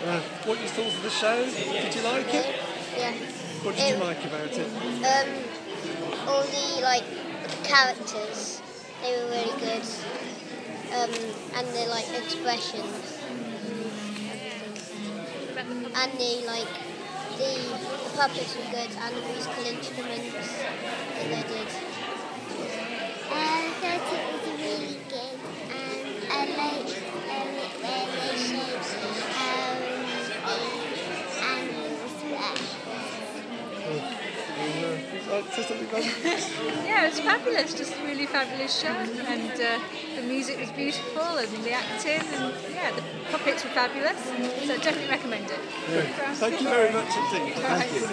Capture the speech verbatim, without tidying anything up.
Uh, what you thought of the show? Did you like it? Yeah. What did it, you like about it? Um, all the like characters, they were really good, um, and the like expressions, and the like the, the puppets were good, and the musical instruments that they did. I thought it was really good, and I liked um, it where they showed how the animals were. Yeah, it was fabulous, just a really fabulous show, and uh, the music was beautiful, and the acting, and yeah, the puppets were fabulous, so definitely recommend it. Yeah. Thank you very much indeed. Right. Thank you.